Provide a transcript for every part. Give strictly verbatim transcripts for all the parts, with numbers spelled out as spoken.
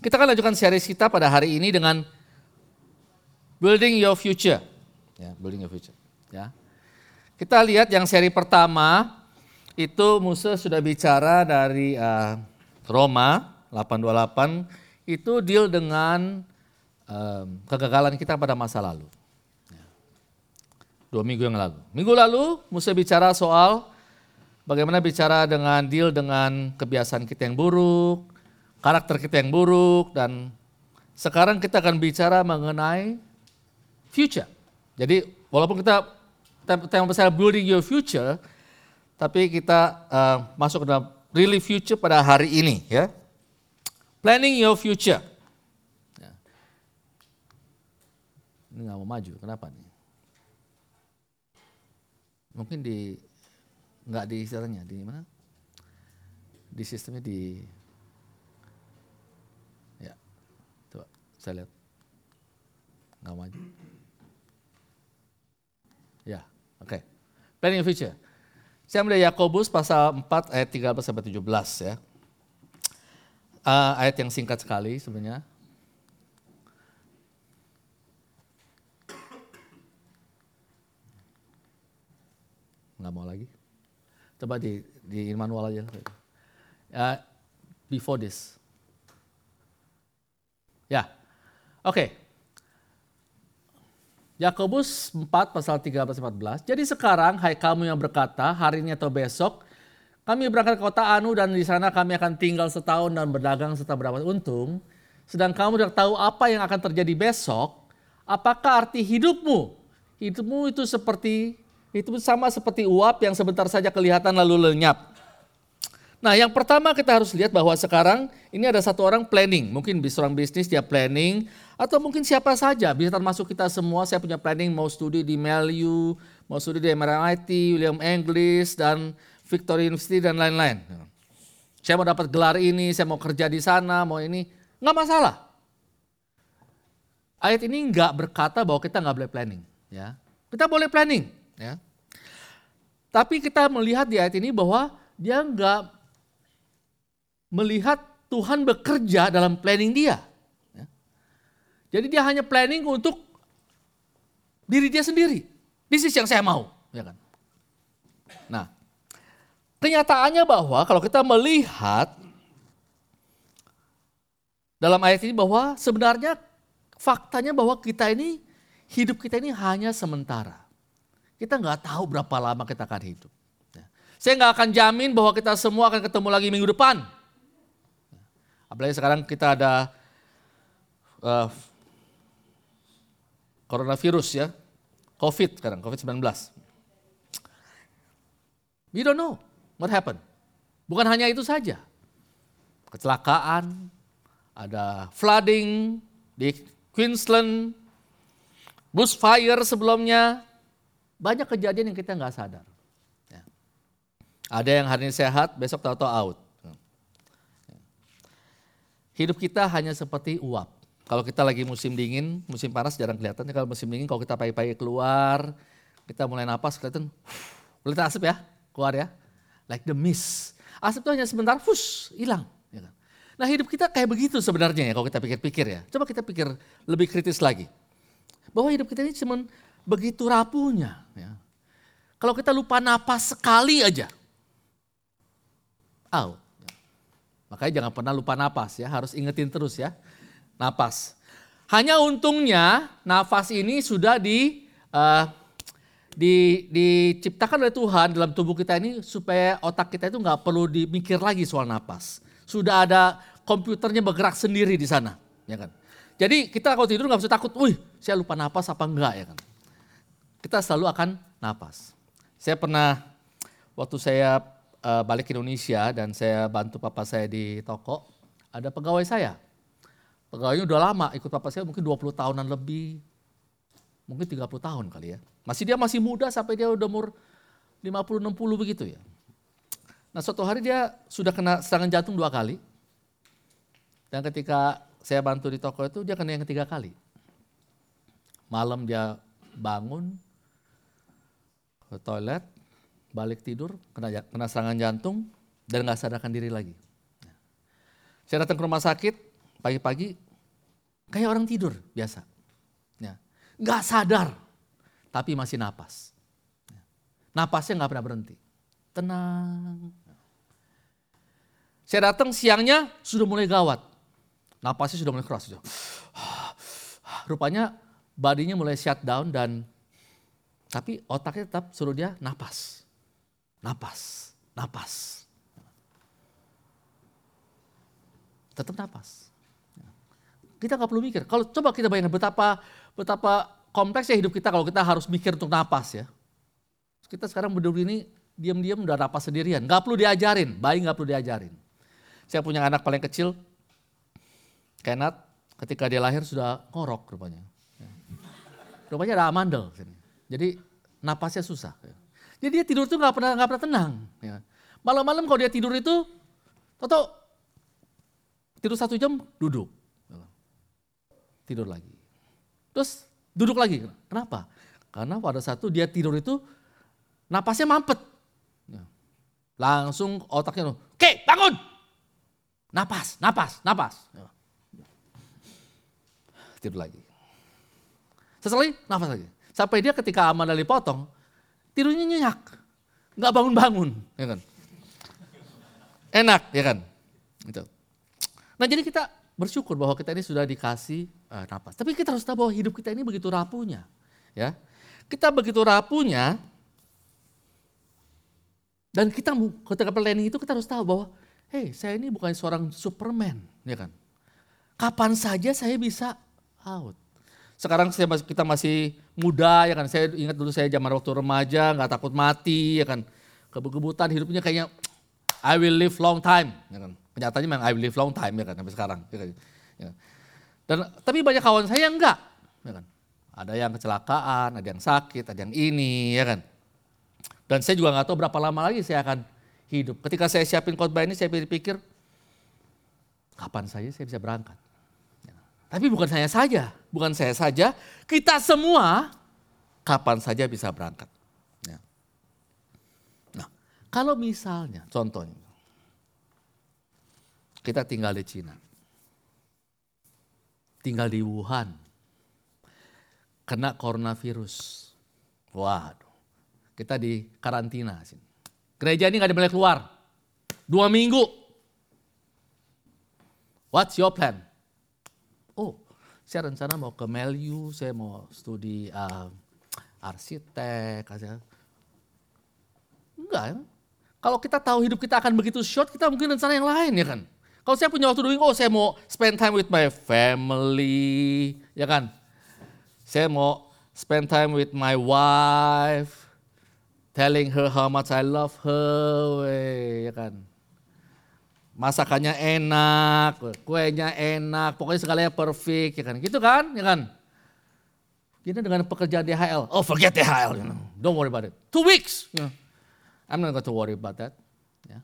Kita akan lanjutkan series kita pada hari ini dengan Building Your Future. Ya, Building Your Future. Ya. Kita lihat yang seri pertama itu Musa sudah bicara dari uh, Roma delapan dua puluh delapan, itu deal dengan um, kegagalan kita pada masa lalu. Ya. Dua minggu yang lalu. Minggu lalu Musa bicara soal bagaimana bicara dengan deal dengan kebiasaan kita yang buruk, karakter kita yang buruk, dan sekarang kita akan bicara mengenai future. Jadi walaupun kita tema besar building your future, tapi kita uh, masuk ke dalam really future pada hari ini, ya. Planning your future. Ya. Ini nggak mau maju, kenapa nih? Mungkin di nggak di istilahnya di mana? Di sistemnya di ya, coba saya lihat nggak maju. Ya, oke. Okay. Planning your future. Saya ambil Yakobus pasal empat ayat tiga belas sampai tujuh belas ya. Uh, ayat yang singkat sekali sebenarnya. Nggak mau lagi. Coba di, di manual aja. Uh, before this. Ya, oke. Okay. Yakobus empat pasal tiga belas sampai empat belas. Jadi sekarang hai kamu yang berkata hari ini atau besok kami berangkat ke kota Anu dan di sana kami akan tinggal setahun dan berdagang serta mendapat untung. Sedang kamu tidak tahu apa yang akan terjadi besok. Apakah arti hidupmu? Hidupmu itu seperti itu sama seperti uap yang sebentar saja kelihatan lalu lenyap. Nah, yang pertama kita harus lihat bahwa sekarang ini ada satu orang planning. Mungkin seorang bisnis dia planning, atau mungkin siapa saja, bisa termasuk kita semua. Saya punya planning mau studi di M L U, mau studi di M R I T, William English, dan Victoria University, dan lain-lain. Saya mau dapat gelar ini, saya mau kerja di sana, mau ini, nggak masalah. Ayat ini nggak berkata bahwa kita nggak boleh planning. Ya. Kita boleh planning. Ya. Tapi kita melihat di ayat ini bahwa dia nggak melihat Tuhan bekerja dalam planning dia. Ya. Jadi dia hanya planning untuk diri dia sendiri. Bisnis yang saya mau. Ya kan? Nah, kenyataannya bahwa kalau kita melihat dalam ayat ini bahwa sebenarnya faktanya bahwa kita ini, hidup kita ini hanya sementara. Kita nggak tahu berapa lama kita akan hidup. Ya. Saya nggak akan jamin bahwa kita semua akan ketemu lagi minggu depan. Apalagi sekarang kita ada uh, coronavirus ya, COVID sekarang, covid sembilan belas. We don't know what happened. Bukan hanya itu saja. Kecelakaan, ada flooding di Queensland, bushfire sebelumnya. Banyak kejadian yang kita nggak sadar. Ya. Ada yang hari ini sehat, besok tahu-tahu out. Hidup kita hanya seperti uap. Kalau kita lagi musim dingin, musim panas jarang kelihatan. Kalau musim dingin, kalau kita pagi-pagi keluar, kita mulai napas, kelihatan, kelihatan asap ya, keluar ya. Like the mist. Asap itu hanya sebentar, fush, hilang. Ya kan? Nah hidup kita kayak begitu sebenarnya ya kalau kita pikir-pikir ya. Coba kita pikir lebih kritis lagi. Bahwa hidup kita ini cuma begitu rapuhnya. Ya. Kalau kita lupa napas sekali aja, out. Makanya jangan pernah lupa napas ya, harus ingetin terus ya, napas. Hanya untungnya nafas ini sudah di, uh, di, diciptakan oleh Tuhan dalam tubuh kita ini supaya otak kita itu nggak perlu dimikir lagi soal napas. Sudah ada komputernya bergerak sendiri di sana, ya kan. Jadi kita kalau tidur nggak usah takut, wih saya lupa napas apa enggak ya kan. Kita selalu akan napas. Saya pernah waktu saya Uh, balik ke Indonesia dan saya bantu papa saya di toko, ada pegawai saya. Pegawainya udah lama ikut papa saya, mungkin dua puluh tahunan lebih, mungkin tiga puluh tahun kali ya. Masih dia masih muda sampai dia udah umur lima puluh enam puluh begitu ya. Nah suatu hari dia sudah kena serangan jantung dua kali. Dan ketika saya bantu di toko itu dia kena yang ketiga kali. Malam dia bangun, ke toilet, balik tidur, kena, kena serangan jantung, dan gak sadarkan diri lagi. Saya datang ke rumah sakit, pagi-pagi kayak orang tidur biasa. Ya. Gak sadar, tapi masih napas. Napasnya gak pernah berhenti. Tenang. Saya datang siangnya sudah mulai gawat. Napasnya sudah mulai keras. Rupanya badinya mulai shutdown dan tapi otaknya tetap suruh dia napas. Napas, napas. Tetap napas. Kita gak perlu mikir. Kalau coba kita bayangkan betapa betapa kompleksnya hidup kita kalau kita harus mikir untuk napas ya. Kita sekarang berdua ini diam-diam udah napas sendirian. Gak perlu diajarin, bayi gak perlu diajarin. Saya punya anak paling kecil, Kenneth, ketika dia lahir sudah ngorok rupanya. Rupanya ada amandel. Jadi napasnya susah. Jadi dia tidur itu gak pernah, gak pernah tenang. Malam-malam kalau dia tidur itu, toto tidur satu jam duduk. Tidur lagi. Terus duduk lagi. Kenapa? Karena pada satu dia tidur itu napasnya mampet. Langsung otaknya, oke bangun. Napas, napas, napas. Tidur lagi. Sesekali napas lagi. Sampai dia ketika amandel dipotong, tidurnya nyenyak. Nggak bangun-bangun. Ya kan? Enak, ya kan? Gitu. Nah jadi kita bersyukur bahwa kita ini sudah dikasih uh, napas. Tapi kita harus tahu bahwa hidup kita ini begitu rapuhnya. Ya, kita begitu rapuhnya. Dan kita ketika planning itu kita harus tahu bahwa hei, saya ini bukan seorang Superman, ya kan? Kapan saja saya bisa out. Sekarang saya, kita masih muda, ya kan? Saya ingat dulu saya zaman waktu remaja, nggak takut mati, ya kan? Kebut-kebutan hidupnya kayaknya I will live long time, ya kan? Kenyataannya memang I will live long time, ya kan? Sampai sekarang, ya kan? Ya. Dan tapi banyak kawan saya yang enggak, ya kan? Ada yang kecelakaan, ada yang sakit, ada yang ini, ya kan? Dan saya juga nggak tahu berapa lama lagi saya akan hidup. Ketika saya siapin khotbah ini, saya berpikir, kapan saja saya bisa berangkat. Ya. Tapi bukan saya saja, bukan saya saja, kita semua kapan saja bisa berangkat. Ya. Nah, kalau misalnya, contohnya, kita tinggal di Cina, tinggal di Wuhan, kena coronavirus, waduh, kita di karantina sini. Gereja ini gak ada boleh keluar. Dua minggu. What's your plan? Oh, saya rencana mau ke Melu, saya mau studi uh, arsitek. Enggak ya. Kalau kita tahu hidup kita akan begitu short, kita mungkin rencana yang lain ya kan. Kalau saya punya waktu dua minggu, oh saya mau spend time with my family. Ya kan. Saya mau spend time with my wife. Telling her how much I love her, we, ya kan. Masakannya enak, kuenya enak, pokoknya segalanya perfect, ya kan. Gitu kan, ya kan. Kita dengan pekerjaan D H L, oh forget D H L, you know. Don't worry about it. Two weeks, you know. I'm not going to worry about that. Yeah.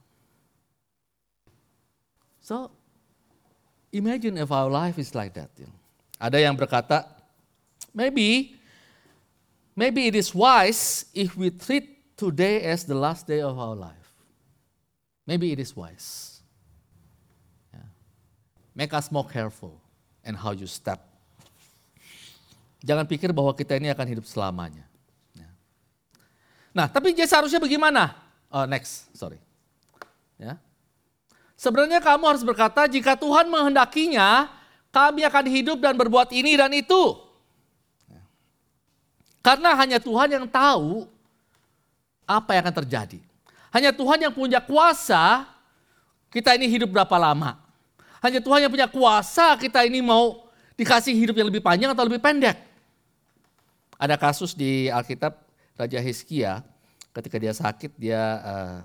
So, imagine if our life is like that. You know. Ada yang berkata, maybe, maybe it is wise if we treat today as the last day of our life. Maybe it is wise. Yeah. Make us more careful in how you step. Jangan pikir bahwa kita ini akan hidup selamanya. Yeah. Nah, tapi jadi seharusnya bagaimana? Oh, next, sorry. Ya. Sebenarnya kamu harus berkata, jika Tuhan menghendakinya, kami akan hidup dan berbuat ini dan itu. Ya. Karena hanya Tuhan yang tahu apa yang akan terjadi. Hanya Tuhan yang punya kuasa kita ini hidup berapa lama. Hanya Tuhan yang punya kuasa kita ini mau dikasih hidup yang lebih panjang atau lebih pendek. Ada kasus di Alkitab Raja Hizkia ketika dia sakit, dia uh,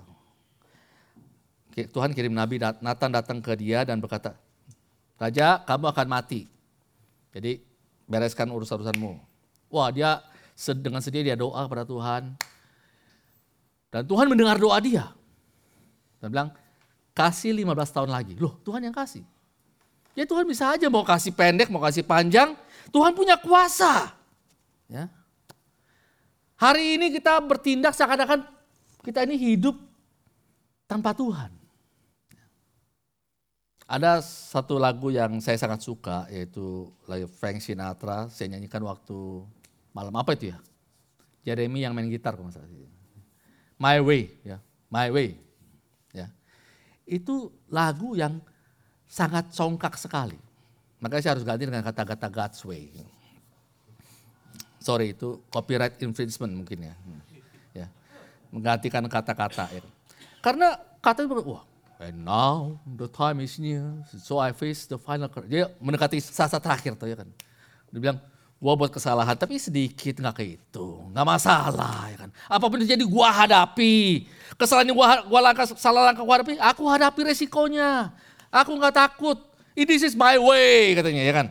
Tuhan kirim Nabi Nathan datang ke dia dan berkata, Raja kamu akan mati. Jadi bereskan urusan-urusanmu. Wah dia dengan sedih dia doa kepada Tuhan. Dan Tuhan mendengar doa dia. Dan bilang, kasih lima belas tahun lagi. Loh Tuhan yang kasih. Ya Tuhan bisa aja mau kasih pendek, mau kasih panjang. Tuhan punya kuasa. Ya. Hari ini kita bertindak seakan-akan kita ini hidup tanpa Tuhan. Ada satu lagu yang saya sangat suka, yaitu lagu Frank Sinatra. Saya nyanyikan waktu malam apa itu ya? Jeremy yang main gitar kalau nggak salah. My Way, ya, My Way, ya. Itu lagu yang sangat congkak sekali. Makanya saya harus ganti dengan kata-kata God's Way. Sorry, itu copyright infringement mungkin ya. Ya, menggantikan kata-kata. Ya. Karena kata itu, wah, and now the time is near, so I face the final. Dia mendekati saat-saat terakhir tuh ya kan. Dia bilang, gua buat kesalahan tapi sedikit nggak kayak itu, nggak masalah ya kan. Apapun yang terjadi gua hadapi. Kesalahan yang gua, gua langkah, salah langkah gua hadapi, aku hadapi resikonya. Aku nggak takut. This is my way katanya ya kan.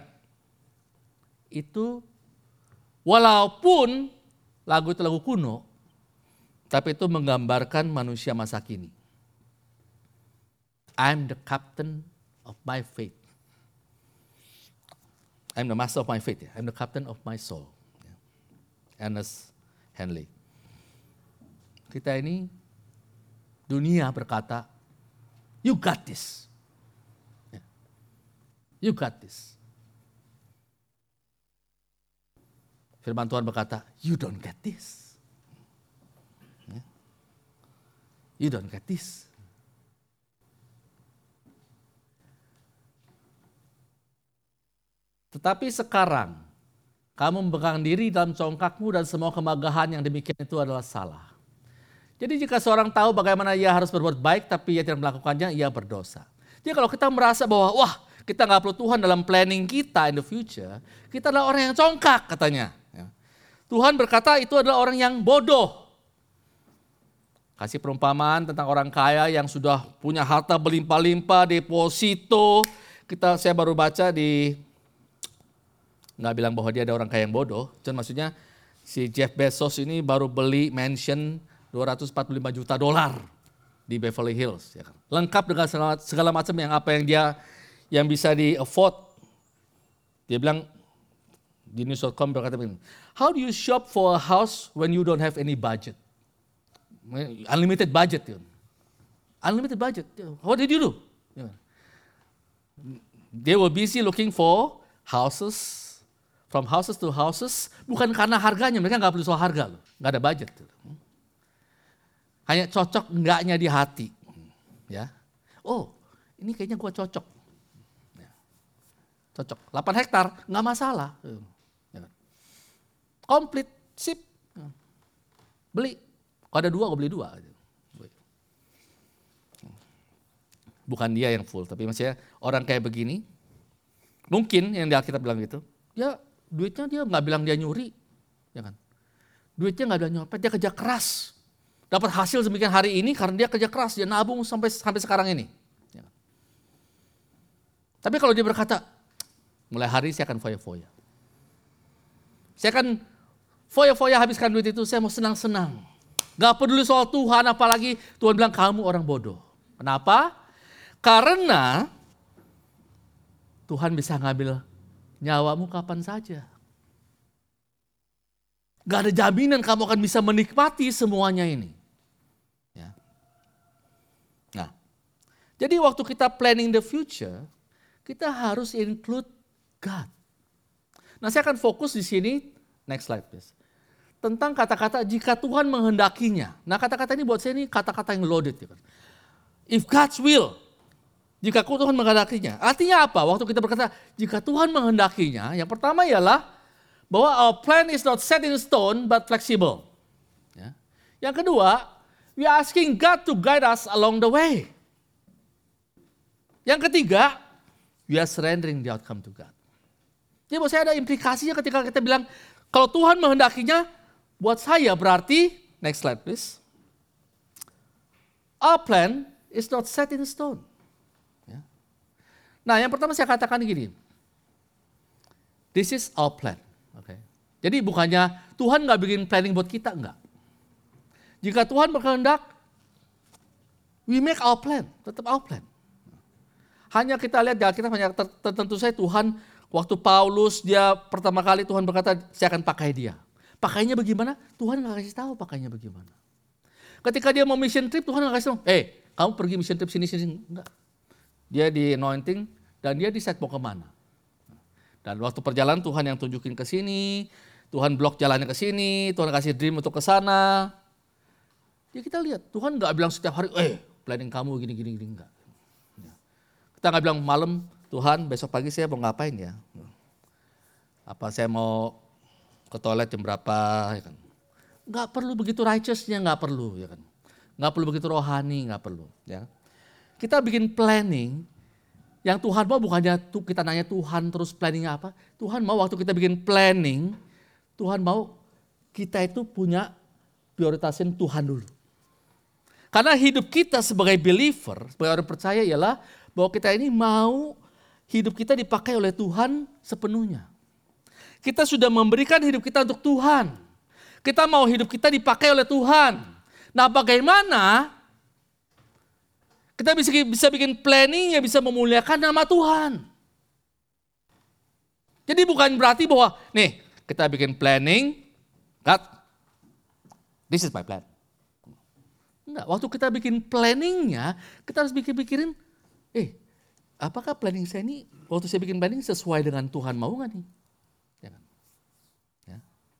Itu walaupun lagu itu lagu kuno, tapi itu menggambarkan manusia masa kini. I'm the captain of my fate. I'm the master of my fate. I'm the captain of my soul. Ernest Henley. Kita ini, dunia berkata, you got this. You got this. Firman Tuhan berkata, you don't get this. You don't get this. Tetapi sekarang, kamu memegang diri dalam congkakmu dan semua kemegahan yang demikian itu adalah salah. Jadi jika seorang tahu bagaimana ia harus berbuat baik tapi ia tidak melakukannya, ia berdosa. Jadi kalau kita merasa bahwa, wah kita gak perlu Tuhan dalam planning kita in the future, kita adalah orang yang congkak katanya. Tuhan berkata itu adalah orang yang bodoh. Kasih perumpamaan tentang orang kaya yang sudah punya harta berlimpah-limpah, deposito. Kita saya baru baca di, nggak bilang bahwa dia ada orang kaya yang bodoh. Cuma maksudnya si Jeff Bezos ini baru beli mansion dua ratus empat puluh lima juta dolar di Beverly Hills. Ya kan? Lengkap dengan segala, segala macam yang apa yang dia yang bisa di afford. Dia bilang di news dot com berkata begini, how do you shop for a house when you don't have any budget? Unlimited budget. Yun. Unlimited budget. What did you do? They were busy looking for houses, from houses to houses, bukan karena harganya, mereka nggak perlu soal harga loh, nggak ada budget. Hanya cocok enggaknya di hati. Ya, oh ini kayaknya gua cocok. Cocok, delapan hektar nggak masalah. Komplit, sip, beli. Kalau ada dua, gue beli dua. Bukan dia yang full, tapi maksudnya orang kayak begini, mungkin yang di Alkitab bilang gitu, ya duitnya dia nggak bilang dia nyuri, ya kan? Duitnya nggak ada nyopet, dia kerja keras, dapat hasil demikian hari ini karena dia kerja keras, dia nabung sampai sampai sekarang ini. Ya. Tapi kalau dia berkata, mulai hari ini saya akan foya-foya, saya akan foya-foya habiskan duit itu, saya mau senang-senang. Gak peduli soal Tuhan, apalagi Tuhan bilang kamu orang bodoh. Kenapa? Karena Tuhan bisa ngambil nyawamu kapan saja. Gak ada jaminan kamu akan bisa menikmati semuanya ini. Ya. Nah, jadi waktu kita planning the future, kita harus include God. Nah, saya akan fokus di sini, next slide please. Tentang kata-kata jika Tuhan menghendakinya. Nah kata-kata ini buat saya ini kata-kata yang loaded. Ya kan? If God's will, jika Tuhan menghendakinya. Artinya apa? Waktu kita berkata jika Tuhan menghendakinya, yang pertama ialah bahwa our plan is not set in stone but flexible. Ya. Yang kedua, we are asking God to guide us along the way. Yang ketiga, we are surrendering the outcome to God. Jadi buat saya ada implikasinya ketika kita bilang kalau Tuhan menghendakinya, buat saya berarti, next slide please. Our plan is not set in stone. Ya. Nah yang pertama saya katakan gini. This is our plan. Okay. Jadi bukannya Tuhan gak bikin planning buat kita, enggak. Jika Tuhan berkehendak, we make our plan, tetap our plan. Hanya kita lihat di Alkitab, hanya tertentu saya Tuhan, waktu Paulus dia pertama kali Tuhan berkata, saya akan pakai dia. Pakainya bagaimana? Tuhan nggak kasih tahu pakainya bagaimana. Ketika dia mau mission trip, Tuhan nggak kasih tahu. Eh, kamu pergi mission trip sini sini. Enggak. dia di anointing, dan dia decide mau kemana. Dan waktu perjalanan Tuhan yang tunjukin ke sini, Tuhan blok jalannya ke sini, Tuhan kasih dream untuk ke sana. Ya kita lihat, Tuhan nggak bilang setiap hari, eh planning kamu gini gini gini enggak. Kita nggak bilang malam, Tuhan besok pagi saya mau ngapain ya? Apa saya mau ke toilet jam berapa? Ya kan? Nggak perlu begitu righteousnya, nggak perlu ya kan? Nggak perlu begitu rohani, nggak perlu. Ya. Kita bikin planning, yang Tuhan mau bukannya tuh kita nanya Tuhan terus planningnya apa? Tuhan mau waktu kita bikin planning, Tuhan mau kita itu punya prioritasin Tuhan dulu. Karena hidup kita sebagai believer, sebagai orang percaya ialah bahwa kita ini mau hidup kita dipakai oleh Tuhan sepenuhnya. Kita sudah memberikan hidup kita untuk Tuhan. Kita mau hidup kita dipakai oleh Tuhan. Nah bagaimana kita bisa, bisa bikin planning yang bisa memuliakan nama Tuhan. Jadi bukan berarti bahwa nih kita bikin planning, God, this is my plan. Enggak, waktu kita bikin planningnya, kita harus pikir-pikirin, eh apakah planning saya ini, waktu saya bikin planning sesuai dengan Tuhan mau gak nih? Jangan. Ya.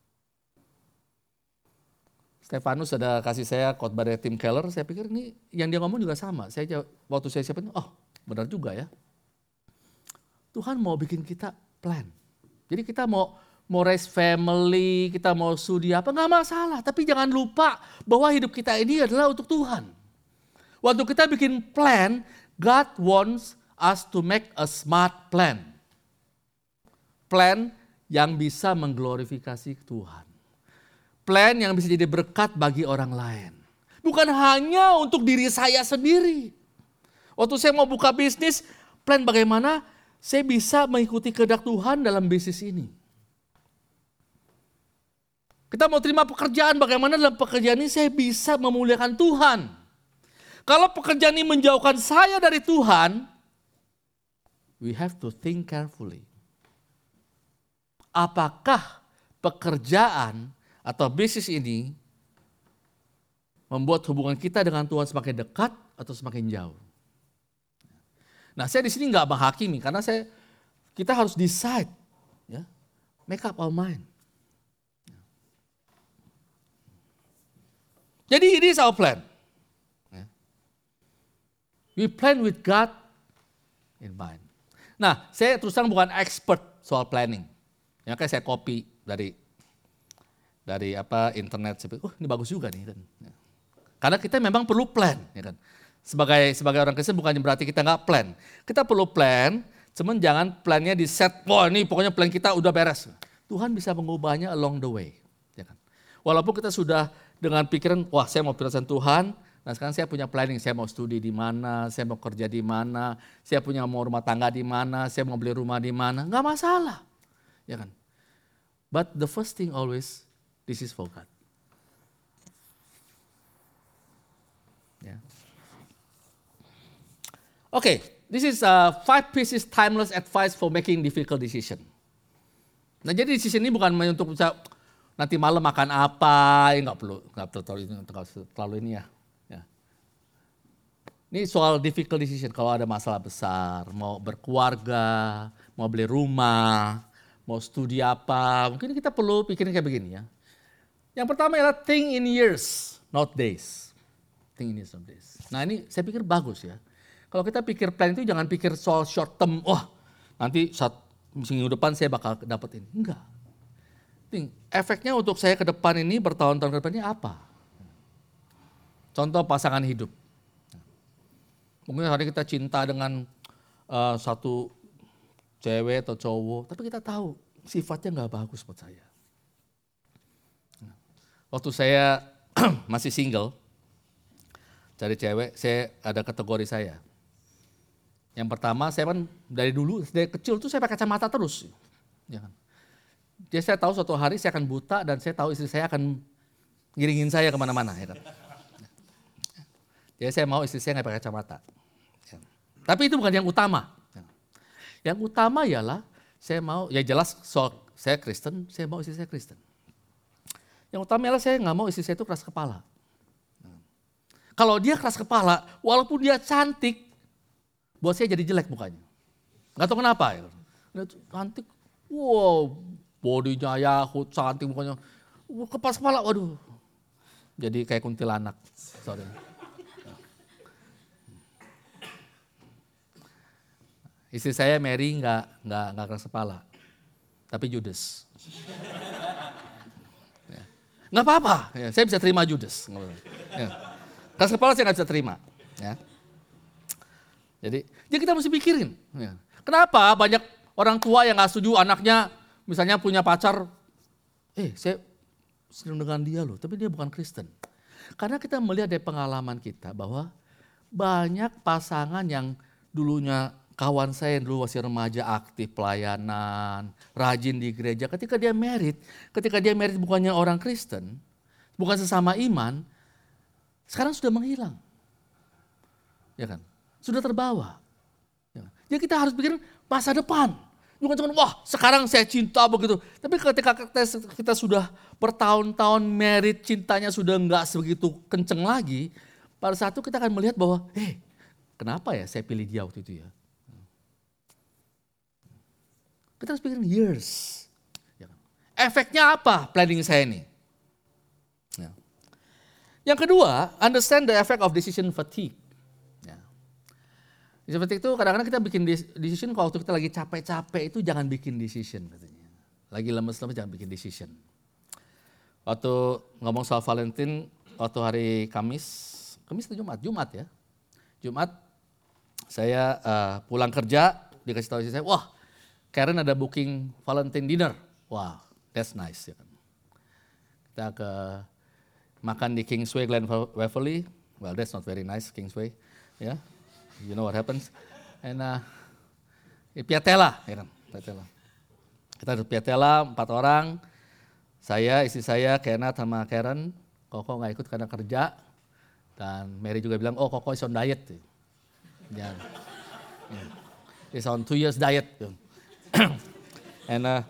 Stefanus ada kasih saya khotbah dari Tim Keller, saya pikir ini yang dia ngomong juga sama. Saya jawab, waktu saya siapin, oh benar juga ya. Tuhan mau bikin kita plan. Jadi kita mau mau raise family, kita mau studi apa, nggak masalah. Tapi jangan lupa bahwa hidup kita ini adalah untuk Tuhan. Waktu kita bikin plan, God wants us to make a smart plan. Plan yang bisa mengglorifikasi Tuhan. Plan yang bisa jadi berkat bagi orang lain. Bukan hanya untuk diri saya sendiri. Waktu saya mau buka bisnis, plan bagaimana saya bisa mengikuti kehendak Tuhan dalam bisnis ini. Kita mau terima pekerjaan, bagaimana dalam pekerjaan ini saya bisa memuliakan Tuhan. Kalau pekerjaan ini menjauhkan saya dari Tuhan, we have to think carefully. Apakah pekerjaan atau bisnis ini membuat hubungan kita dengan Tuhan semakin dekat atau semakin jauh? Nah, saya di sini nggak menghakimi karena saya kita harus decide, ya, make up our mind. Jadi ini is our plan. We plan with God in mind. Nah, saya terus terang bukan expert soal planning. Ya kayak saya copy dari dari apa internet. Oh, ini bagus juga nih kan. Karena kita memang perlu plan, ya kan. Sebagai sebagai orang Kristen bukan berarti kita nggak plan. Kita perlu plan, cuman jangan plannya di set. Wah, ini pokoknya plan kita udah beres. Tuhan bisa mengubahnya along the way, ya kan. Walaupun kita sudah dengan pikiran, wah saya mau prioritaskan Tuhan, nah sekarang saya punya planning, saya mau studi di mana, saya mau kerja di mana, saya punya mau rumah tangga di mana, saya mau beli rumah di mana, nggak masalah, ya kan. But the first thing always, this is for God. Ya. Oke, okay, this is uh, five pieces timeless advice for making difficult decision. Nah jadi decision ini bukan untuk bisa nanti malam makan apa, ya nggak perlu, nggak terlalu, terlalu ini ya. ya. Ini soal difficult decision, kalau ada masalah besar, mau berkeluarga, mau beli rumah, mau studi apa, mungkin kita perlu pikirin kayak begini ya. Yang pertama adalah think in years, not days. Think in years, not days. Nah ini saya pikir bagus ya. Kalau kita pikir plan itu jangan pikir soal short term, wah nanti saat minggu depan saya bakal dapat ini. Enggak. Efeknya untuk saya ke depan ini, bertahun-tahun ke depan ini apa? Contoh pasangan hidup. Mungkin hari kita cinta dengan uh, satu cewek atau cowok, tapi kita tahu sifatnya nggak bagus buat saya. Waktu saya masih single, cari cewek, saya ada kategori saya. Yang pertama, saya kan dari dulu, dari kecil tuh saya pakai kacamata terus. Ya kan? Jadi saya tahu suatu hari saya akan buta dan saya tahu istri saya akan ngiringin saya kemana-mana. Ya kan? Jadi saya mau istri saya nggak pakai kacamata. Ya. Tapi itu bukan yang utama. Ya. Yang utama ialah saya mau, ya jelas soal saya Kristen, saya mau istri saya Kristen. Yang utama ialah saya nggak mau istri saya itu keras kepala. Ya. Kalau dia keras kepala, walaupun dia cantik, buat saya jadi jelek mukanya. Gak tahu kenapa ya. Cantik, wow, bodinya Yahut, cantik mukanya. Kepas kepala, waduh. Jadi kayak kuntilanak. Sorry. Istri saya Mary nggak nggak nggak keras kepala, tapi Judas. Ya. Nggak apa-apa, ya, saya bisa terima Judas. Ya. Keras kepala saya nggak bisa terima. Ya. Jadi, jadi kita mesti pikirin. Ya. Kenapa banyak orang tua yang nggak setuju anaknya, misalnya punya pacar, eh saya sedang dengan dia loh, tapi dia bukan Kristen. Karena kita melihat dari pengalaman kita bahwa banyak pasangan yang dulunya kawan saya yang dulu masih remaja aktif pelayanan, rajin di gereja. Ketika dia married, ketika dia married bukannya orang Kristen, bukan sesama iman, sekarang sudah menghilang. Ya kan? Sudah terbawa. Ya. Jadi kita harus pikirin masa depan. Bukan cuma wah sekarang saya cinta begitu. Tapi ketika kita, kita sudah bertahun-tahun married, cintanya sudah enggak sebegitu kenceng lagi, pada saat itu kita akan melihat bahwa, eh kenapa ya saya pilih dia waktu itu ya. Kita harus pikirin years. Efeknya apa planning saya ini? Ya. Yang kedua, understand the effect of decision fatigue. Ya. Decision fatigue itu kadang-kadang kita bikin decision kalau waktu kita lagi capek-capek itu jangan bikin decision katanya. Lagi lemes-lemes jangan bikin decision. Waktu ngomong soal Valentine, waktu hari Kamis, Kamis atau Jumat? Jumat ya. Jumat saya uh, pulang kerja, dikasih tahu istri saya, wah Karen ada booking Valentine dinner. Wow, that's nice. Ya kan. Kita ke makan di Kingsway Glen Waverly. Well, that's not very nice, Kingsway. Ya, yeah. You know what happens. And uh, Piatella, ya kan, Piatella. Kita di Piatella, empat orang. Saya, istri saya, Kenneth sama Karen. Koko nggak ikut karena kerja. Dan Mary juga bilang, oh Koko is on diet. Ya. Yeah. Is on two years diet. And, uh,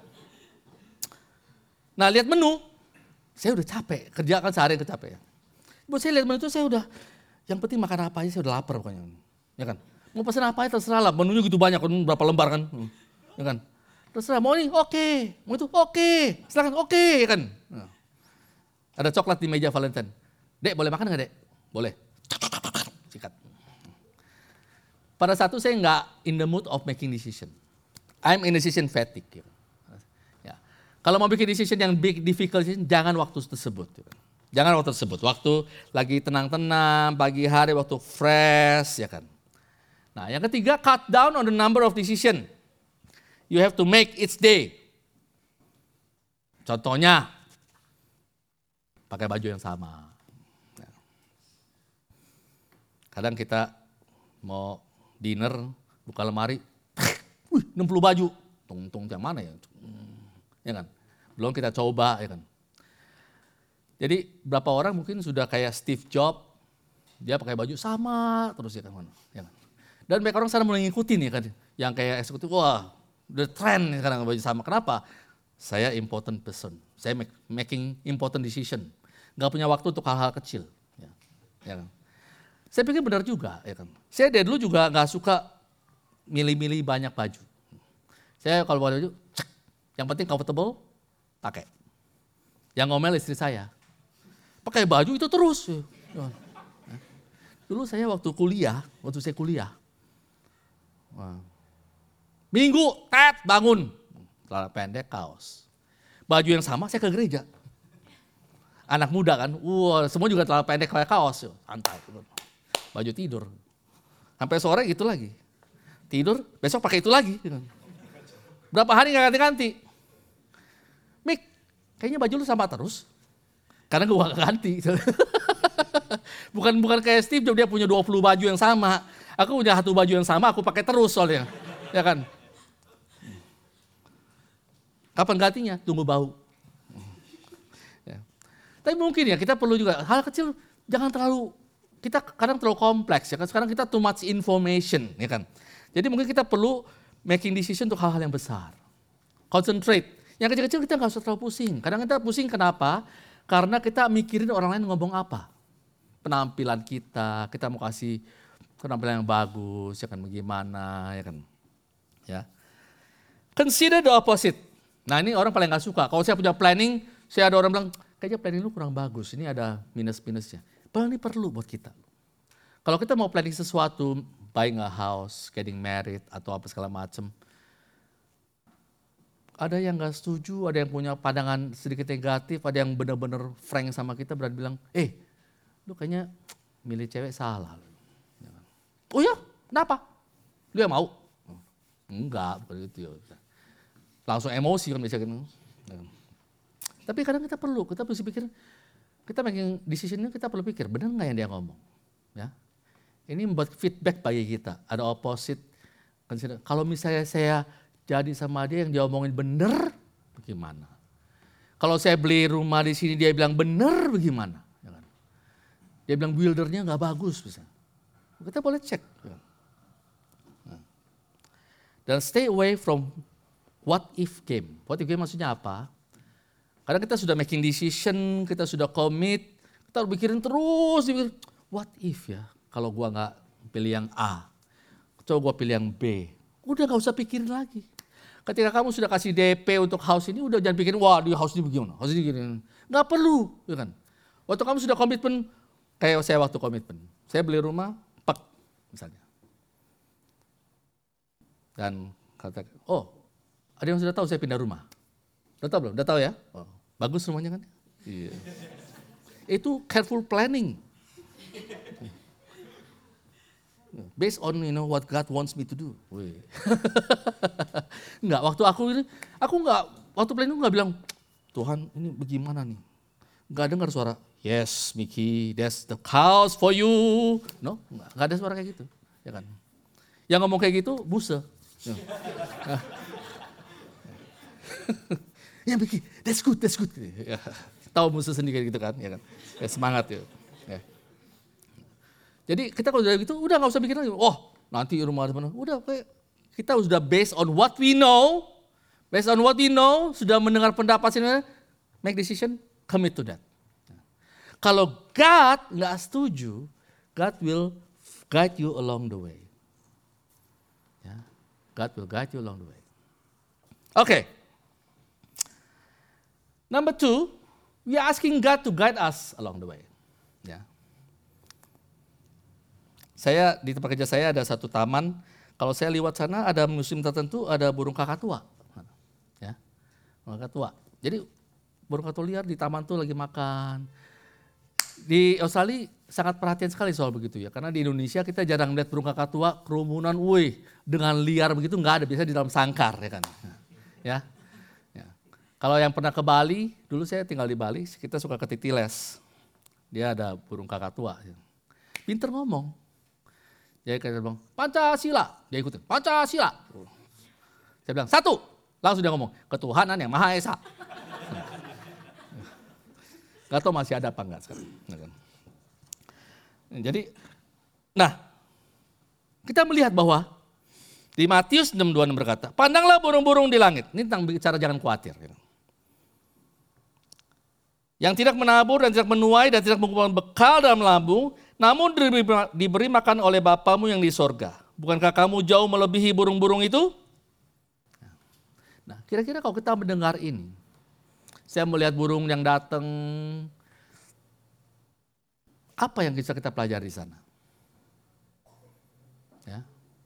nah lihat menu, saya udah capek, kerja kan sehari kecapean. Buat saya lihat menu itu saya udah, yang penting makan apa aja saya udah lapar pokoknya. Ya kan, mau pesan apa aja terserah lah, menunya gitu banyak, berapa lembar kan. Ya kan, terserah mau ini oke, okay. Mau itu oke, okay. Silakan oke okay. Ya kan. Nah. Ada coklat di meja Valentine. Dek boleh makan nggak dek? Boleh. Sikat. Pada saat itu saya nggak in the mood of making decision. I'm in decision fatigue. Ya. Kalau mau bikin decision yang big difficult, jangan waktu tersebut. Jangan waktu tersebut. Waktu lagi tenang-tenang, pagi hari, waktu fresh, ya kan. Nah, yang ketiga, cut down on the number of decision you have to make each day. Contohnya, pakai baju yang sama. Kadang kita mau dinner, buka lemari, wih, enam puluh baju. Tung-tung yang mana ya? Ya kan? Belum kita coba, ya kan? Jadi berapa orang mungkin sudah kayak Steve Jobs, dia pakai baju sama terus ya kan? Ya kan? Dan banyak orang sekarang mulai ngikutin ya kan? Yang kayak eksekutif, wah, the trend sekarang baju sama. Kenapa? Saya important person. Saya make, making important decision. Gak punya waktu untuk hal-hal kecil. Ya, ya kan? Saya pikir benar juga, ya kan? Saya dari dulu juga gak suka milih-milih banyak baju. Saya kalau pakai baju, cek. Yang penting comfortable, pakai. Yang ngomel istri saya, pakai baju itu terus. Dulu saya waktu kuliah, waktu saya kuliah, minggu, tet, bangun, celana pendek, kaos. Baju yang sama saya ke gereja. Anak muda kan, wah semua juga celana pendek kayak kaos, santai. Baju tidur, sampai sore gitu lagi. Tidur, besok pakai itu lagi. Berapa hari gak ganti-ganti. Mik, kayaknya baju lu sama terus. Karena gue gak ganti. bukan bukan kayak Steve Jobs, dia punya dua puluh baju yang sama. Aku punya satu baju yang sama, aku pakai terus soalnya. Ya kan? Kapan gantinya? Tunggu bau. Ya. Tapi mungkin ya kita perlu juga, hal kecil jangan terlalu, kita kadang terlalu kompleks ya kan. Sekarang kita too much information ya kan. Jadi mungkin kita perlu making decision untuk hal-hal yang besar. Concentrate. Yang kecil-kecil kita nggak usah terlalu pusing. Kadang kita pusing kenapa? Karena kita mikirin orang lain ngomong apa. Penampilan kita, kita mau kasih penampilan yang bagus, ya kan bagaimana, ya kan. Ya. Consider the opposite. Nah ini orang paling gak suka. Kalau saya punya planning, saya ada orang bilang, kayaknya planning lu kurang bagus, ini ada minus-minusnya. Padahal ini perlu buat kita. Kalau kita mau planning sesuatu, buying a house, getting married, atau apa segala macam, ada yang gak setuju, ada yang punya pandangan sedikit negatif, ada yang benar-benar frank sama kita, berani bilang, eh, lu kayaknya milih cewek salah. Oh ya, kenapa? Lu yang mau? Enggak, bukan gitu ya. Langsung emosi kan bisa gitu. Tapi kadang kita perlu, kita mesti pikir, kita making decision-nya kita perlu pikir, benar nggak yang dia ngomong? Ya, ini membuat feedback bagi kita. Ada opposite. Kalau misalnya saya jadi sama dia yang dia omongin benar, bagaimana? Kalau saya beli rumah di sini dia bilang benar, bagaimana? Dia bilang buildernya nggak bagus, bisa. Kita boleh cek. Dan stay away from what if game. What if game maksudnya apa? Karena kita sudah making decision, kita sudah commit, kita harus pikirin terus, what if ya, kalau gua nggak pilih yang A, coba gua pilih yang B, udah nggak usah pikirin lagi. Ketika kamu sudah kasih D P untuk house ini, udah jangan pikirin, wah di house ini bagaimana, house ini gini, nggak perlu, ya kan? Waktu kamu sudah komitmen, kayak saya waktu komitmen, saya beli rumah, pak, misalnya, dan kata, oh ada yang sudah tahu saya pindah rumah. Udah tahu belum? Udah tahu ya? Oh, bagus rumahnya kan? Iya. Itu careful planning. Based on you know what God wants me to do. Enggak, waktu aku ini, aku enggak, waktu planning enggak bilang, Tuhan ini bagaimana nih? Enggak dengar suara, yes Mickey, that's the house for you. No, enggak, enggak ada suara kayak gitu. Ya kan? Yang ngomong kayak gitu, Musa. Ya. Ya Mickey, that's good, that's good. Ya, tahu musuh sendiri gitu kan, ya kan. Ya, semangat ya. Ya. Jadi kita kalau udah gitu, udah nggak usah pikir lagi. Oh, nanti rumah mana? Udah kayak kita sudah based on what we know, based on what we know, sudah mendengar pendapat sini, make decision, commit to that. Kalau God nggak setuju, God will guide you along the way. Ya, God will guide you along the way. Oke. Okay. Number two, we are asking God to guide us along the way. Ya. Saya di tempat kerja saya ada satu taman. Kalau saya lewat sana ada musim tertentu ada burung kakatua. Ya, burung kakatua. Jadi burung kakatua liar di taman tuh lagi makan. Di Australia sangat perhatian sekali soal begitu ya. Karena di Indonesia kita jarang lihat burung kakatua kerumunan, wih, dengan liar begitu nggak ada. Biasanya di dalam sangkar ya kan. Ya. Kalau yang pernah ke Bali, dulu saya tinggal di Bali, kita suka ke Titiles. Dia ada burung kakatua. Pinter ngomong. Jadi kita bilang, Pancasila. Dia ikutin, Pancasila. Saya bilang, satu. Langsung dia ngomong, ketuhanan yang Maha Esa. Gak tahu masih ada apa enggak sekarang. Jadi, nah, kita melihat bahwa di Matius enam dua puluh enam berkata, pandanglah burung-burung di langit. Ini tentang bicara jangan khawatir. Yang tidak menabur dan tidak menuai dan tidak mengumpulkan bekal dalam lambung, namun diberi, diberi makan oleh Bapamu yang di sorga. Bukankah kamu jauh melebihi burung-burung itu? Nah, kira-kira kalau kita mendengar ini, saya melihat burung yang datang, apa yang bisa kita pelajari di sana? Ya.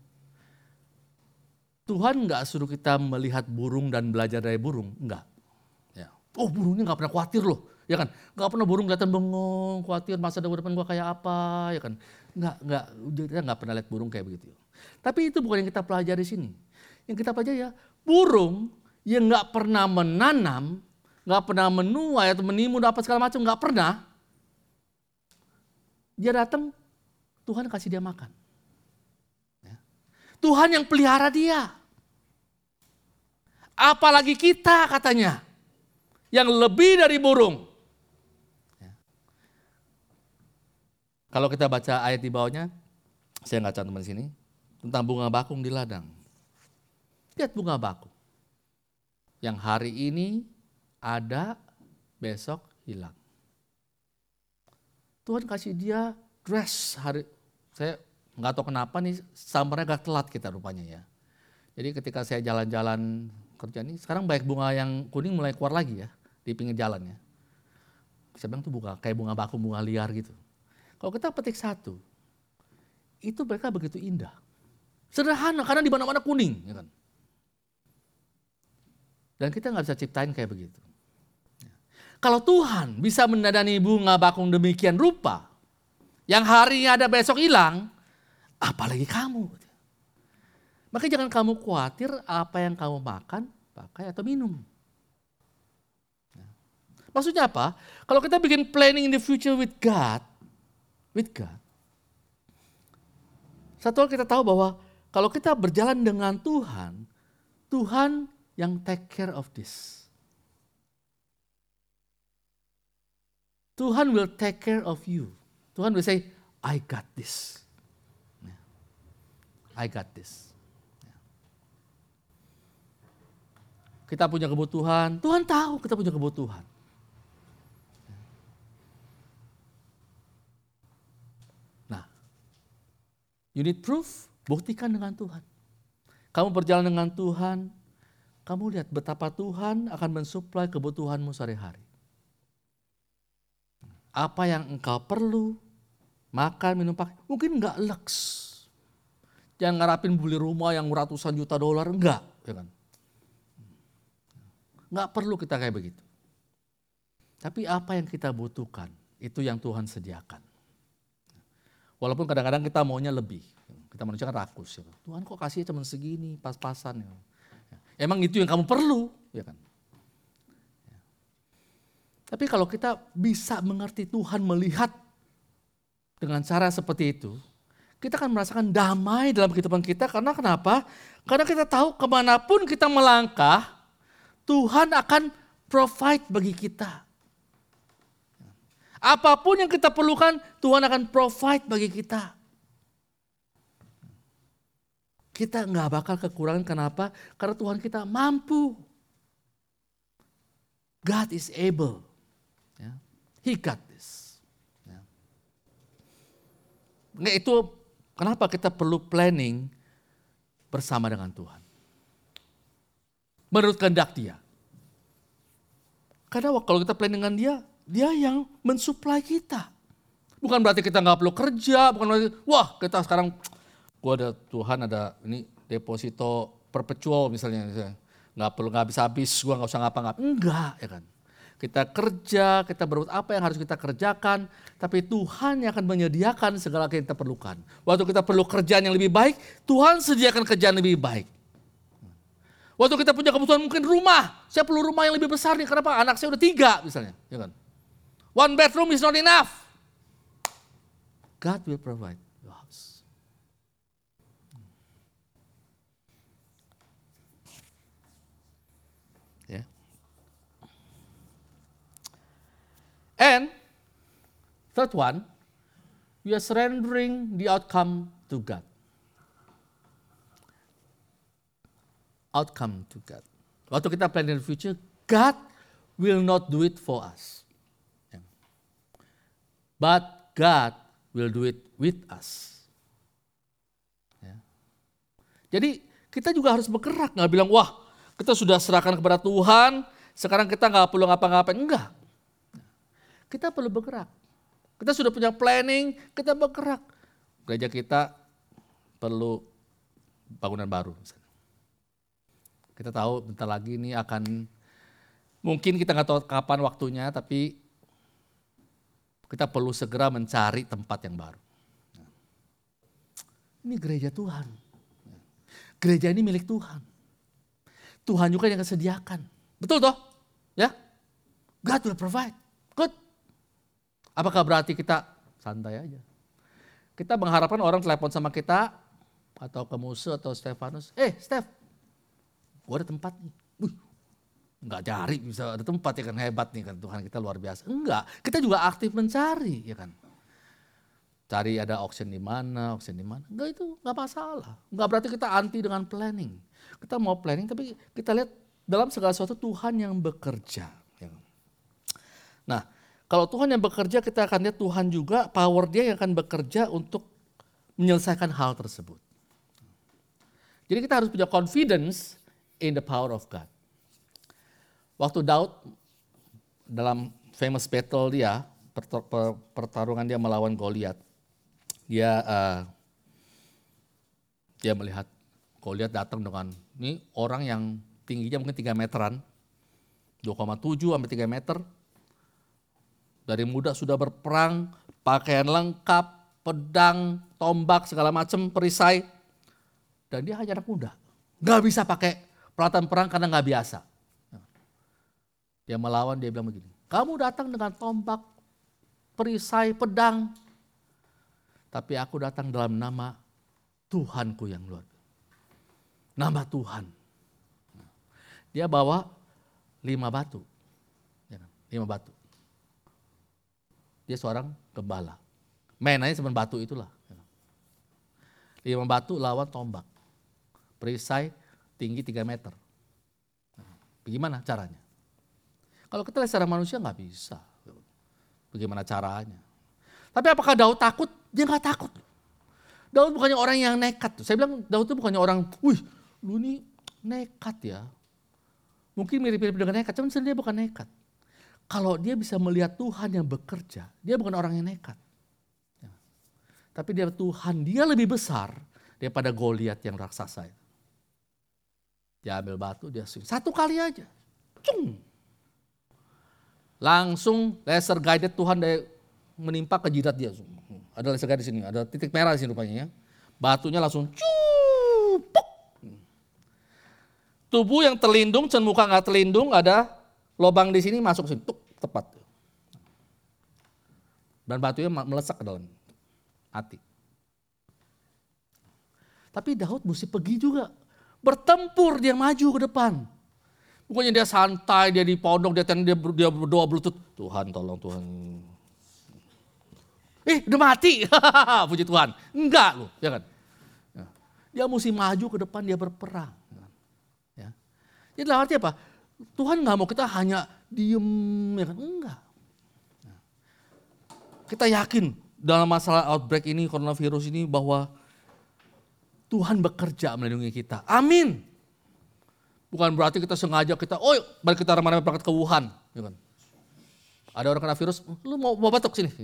Tuhan nggak suruh kita melihat burung dan belajar dari burung, enggak. Ya. Oh burungnya nggak pernah khawatir loh. Ya kan, nggak pernah burung kelihatan bengong, khawatir masa depan gua kayak apa, ya kan? Nggak, nggak, kita nggak pernah lihat burung kayak begitu. Tapi itu bukan yang kita pelajari di sini. Yang kita pelajari ya, burung yang nggak pernah menanam, nggak pernah menuai atau menimbun apa segala macam, nggak pernah. Dia datang, Tuhan kasih dia makan. Ya. Tuhan yang pelihara dia. Apalagi kita katanya, yang lebih dari burung. Kalau kita baca ayat di bawahnya, saya nggak cantum di sini, tentang bunga bakung di ladang. Lihat bunga bakung. Yang hari ini ada, besok hilang. Tuhan kasih dia dress hari, saya nggak tahu kenapa nih summernya agak telat kita rupanya ya. Jadi ketika saya jalan-jalan kerja nih, sekarang banyak bunga yang kuning mulai keluar lagi ya di pinggir jalan ya. Saya bilang tuh bunga kayak bunga bakung, bunga liar gitu. Kalau kita petik satu, itu mereka begitu indah. Sederhana karena di mana-mana kuning, ya kan. Dan kita nggak bisa ciptain kayak begitu. Kalau Tuhan bisa mendadani bunga bakung demikian rupa, yang harinya ada besok hilang, apalagi kamu. Maka jangan kamu khawatir apa yang kamu makan, pakai atau minum. Maksudnya apa? Kalau kita bikin planning in the future with God, with God. Satu hal kita tahu bahwa kalau kita berjalan dengan Tuhan, Tuhan yang take care of this. Tuhan will take care of you. Tuhan will say, I got this. I got this. Kita punya kebutuhan, Tuhan tahu kita punya kebutuhan. Nah, you need proof, buktikan dengan Tuhan. Kamu berjalan dengan Tuhan, kamu lihat betapa Tuhan akan mensuplai kebutuhanmu sehari-hari. Apa yang engkau perlu, makan, minum, pakai, mungkin enggak leks. Jangan ngarapin beli rumah yang ratusan juta dolar, enggak. Ya kan? Enggak perlu kita kayak begitu. Tapi apa yang kita butuhkan, itu yang Tuhan sediakan. Walaupun kadang-kadang kita maunya lebih. Kita manusia kan rakus. Ya. Tuhan kok kasih cuma segini, pas-pasan. Ya. Emang itu yang kamu perlu. Ya kan? Ya. Tapi kalau kita bisa mengerti Tuhan melihat dengan cara seperti itu, kita akan merasakan damai dalam kehidupan kita. Karena kenapa? Karena kita tahu kemanapun kita melangkah, Tuhan akan provide bagi kita. Apapun yang kita perlukan, Tuhan akan provide bagi kita. Kita nggak bakal kekurangan, kenapa? Karena Tuhan kita mampu. God is able. Ya. He got this. Ya. Nah, itu kenapa kita perlu planning bersama dengan Tuhan. Menurut kehendak Dia. Karena kalau kita plan dengan Dia, Dia yang mensuplai kita. Bukan berarti kita nggak perlu kerja, bukan berarti wah kita sekarang gua ada Tuhan ada ini deposito perpetual misalnya, nggak perlu nggak habis-habis, gua nggak usah ngapa-ngapa. Enggak, ya kan. Kita kerja, kita berbuat apa yang harus kita kerjakan, tapi Tuhan yang akan menyediakan segala yang kita perlukan. Waktu kita perlu kerjaan yang lebih baik, Tuhan sediakan kerjaan yang lebih baik. Waktu kita punya kebutuhan mungkin rumah, saya perlu rumah yang lebih besar nih, kenapa? Anak saya udah tiga misalnya. Ya kan? One bedroom is not enough. God will provide your house. Ya. Yeah. And third one, we are surrendering the outcome to God. Outcome to God. Waktu kita plan in the future, God will not do it for us. But God will do it with us. Ya. Jadi kita juga harus bergerak, nggak bilang wah kita sudah serahkan kepada Tuhan, sekarang kita nggak perlu ngapa-ngapain, enggak. Kita perlu bergerak. Kita sudah punya planning, kita bergerak. Gereja kita perlu bangunan baru. Misalnya. Kita tahu bentar lagi ini akan, mungkin kita nggak tahu kapan waktunya, tapi kita perlu segera mencari tempat yang baru. Ini gereja Tuhan. Gereja ini milik Tuhan. Tuhan juga yang akan sediakan. Betul toh? Ya? God will provide. Good. Apakah berarti kita santai aja? Kita mengharapkan orang telepon sama kita, atau ke Muse atau Stefanus, eh Steph, gue ada tempat nih. Wih, nggak cari bisa ada tempat ya kan, hebat nih kan Tuhan kita luar biasa. Enggak, kita juga aktif mencari ya kan. Cari ada auction di mana, auction di mana. Enggak, itu nggak masalah. Enggak berarti kita anti dengan planning. Kita mau planning tapi kita lihat dalam segala sesuatu Tuhan yang bekerja. Ya. Nah, kalau Tuhan yang bekerja kita akan lihat Tuhan juga power Dia yang akan bekerja untuk menyelesaikan hal tersebut. Jadi kita harus punya confidence in the power of God. Waktu Daud dalam famous battle dia, pertarungan dia melawan Goliat, dia uh, dia melihat Goliat datang dengan ini orang yang tingginya mungkin tiga meteran, dua koma tujuh sampai tiga meter. Dari muda sudah berperang, pakaian lengkap, pedang, tombak, segala macam, perisai. Dan dia hanya anak muda. Gak bisa pakai peralatan perang karena gak biasa. Dia melawan, dia bilang begini, kamu datang dengan tombak, perisai, pedang. Tapi aku datang dalam nama Tuhanku yang luar biasa. Nama Tuhan. Dia bawa lima batu. Lima batu. Dia seorang gembala. Mainannya cuma batu itulah. Lima batu lawan tombak. Perisai tinggi tiga meter. Bagaimana caranya? Kalau kita lihat secara manusia nggak bisa. Bagaimana caranya? Tapi apakah Daud takut? Dia nggak takut. Daud bukannya orang yang nekat. Saya bilang Daud itu bukannya orang, wih lu ini nekat ya. Mungkin mirip-mirip dengan nekat, cuman sebenarnya dia bukan nekat. Kalau dia bisa melihat Tuhan yang bekerja, dia bukan orang yang nekat. Ya. Tapi dia Tuhan, dia lebih besar daripada Goliat yang raksasa. Dia ambil batu, dia swing. Satu kali aja. Cung. Langsung laser guided Tuhan dia menimpa ke jidat dia. Ada laser guide di sini, ada titik merah di sini rupanya ya. Batunya langsung cupuk. Tubuh yang terlindung, cen muka nggak terlindung, ada lubang di sini masuk sini, tuk, tepat. Dan batunya melesak ke dalam hati. Tapi Daud mesti pergi juga, bertempur, dia maju ke depan. Bukannya dia santai, dia di pondok, dia dia, dia berdoa berlutut, Tuhan tolong Tuhan. Eh udah mati, puji Tuhan. Enggak loh, ya kan. Dia mesti maju ke depan, dia berperang. Ya. Jadi dalam arti apa? Tuhan nggak mau kita hanya diem, ya kan? Enggak. Kita yakin dalam masalah outbreak ini, coronavirus ini, bahwa Tuhan bekerja melindungi kita. Amin. Bukan berarti kita sengaja kita, oh balik kita ramai-ramai berangkat ke Wuhan. Ya kan? Ada orang kena virus, lu mau, mau batuk sini.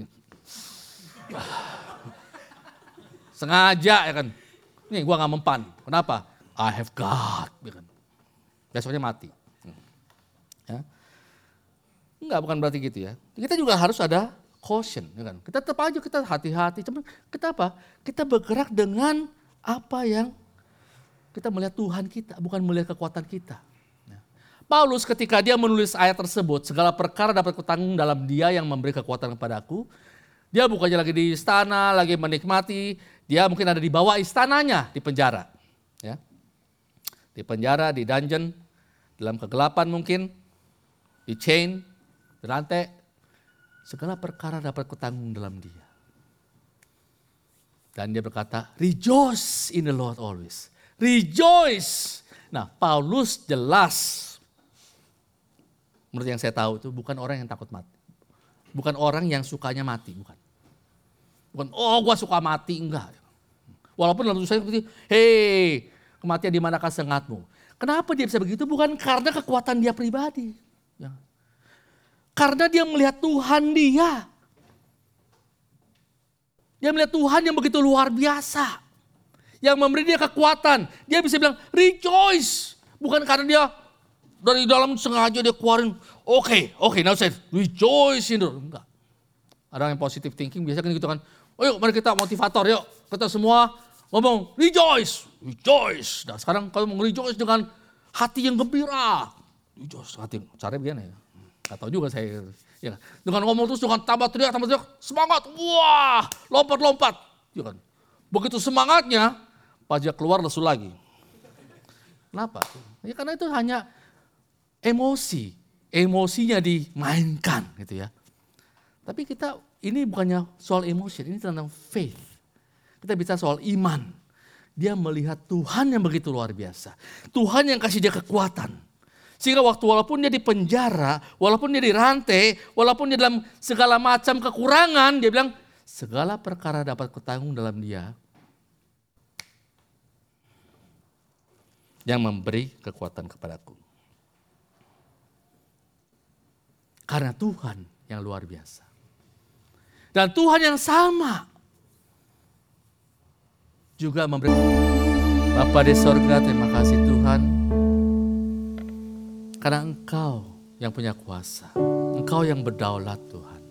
Sengaja ya kan. Nih gua gak mempan. Kenapa? I have God. Ya kan? Besoknya mati. Ya. Enggak, bukan berarti gitu ya. Kita juga harus ada caution. Ya kan? Kita tetap aja kita hati-hati. Cuman kita apa? Kita bergerak dengan apa yang kita melihat Tuhan kita, bukan melihat kekuatan kita. Ya. Paulus ketika dia menulis ayat tersebut, segala perkara dapat kutanggung dalam Dia yang memberi kekuatan kepadaku. Dia bukannya lagi di istana, lagi menikmati. Dia mungkin ada di bawah istananya, di penjara. Ya. Di penjara, di dungeon, dalam kegelapan mungkin, di chain, di rantai. Segala perkara dapat kutanggung dalam Dia. Dan dia berkata, rejoice in the Lord always. Rejoice. Nah, Paulus jelas, menurut yang saya tahu itu bukan orang yang takut mati. Bukan orang yang sukanya mati, bukan. Bukan, oh gua suka mati, enggak. Walaupun dalam tulisannya seperti, hei kematian di manakah sengatmu. Kenapa dia bisa begitu? Bukan karena kekuatan dia pribadi. Ya. Karena dia melihat Tuhan dia. Dia melihat Tuhan yang begitu luar biasa. Yang memberi dia kekuatan. Dia bisa bilang, rejoice. Bukan karena dia dari dalam sengaja dia keluarin, oke, okay, oke, okay, now say, rejoice. Enggak. Ada yang positive thinking, biasanya kan gitu kan, ayo mari kita motivator, yuk kita semua ngomong rejoice, rejoice. Nah sekarang kalau mau rejoice dengan hati yang gembira, rejoice, hati, caranya begini ya, gak tahu juga saya. Ya, dengan ngomong terus, dengan tambah teriak, tambah teriak, semangat, wah, lompat-lompat. Ya kan? Begitu semangatnya, pajak keluar lesu lagi. Kenapa? Ya karena itu hanya emosi, emosinya dimainkan gitu ya. Tapi kita ini bukannya soal emosi, ini tentang faith. Kita bicara soal iman. Dia melihat Tuhan yang begitu luar biasa. Tuhan yang kasih dia kekuatan. Sehingga waktu walaupun dia di penjara, walaupun dia dirantai, walaupun dia dalam segala macam kekurangan, dia bilang segala perkara dapat kutanggung dalam Dia yang memberi kekuatan kepadaku. Karena Tuhan yang luar biasa. Dan Tuhan yang sama juga memberi. Bapa di sorga, terima kasih Tuhan. Karena Engkau yang punya kuasa. Engkau yang berdaulat Tuhan.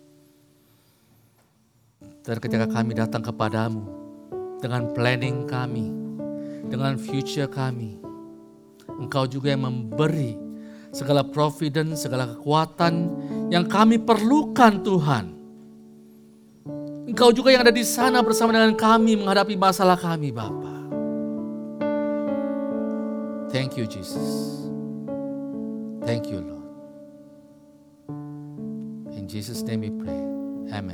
Dan ketika kami datang kepadamu dengan planning kami, dengan future kami, Engkau juga yang memberi segala providence, segala kekuatan yang kami perlukan Tuhan. Engkau juga yang ada di sana bersama dengan kami menghadapi masalah kami Bapa. Thank you Jesus. Thank you Lord. In Jesus' name we pray. Amen.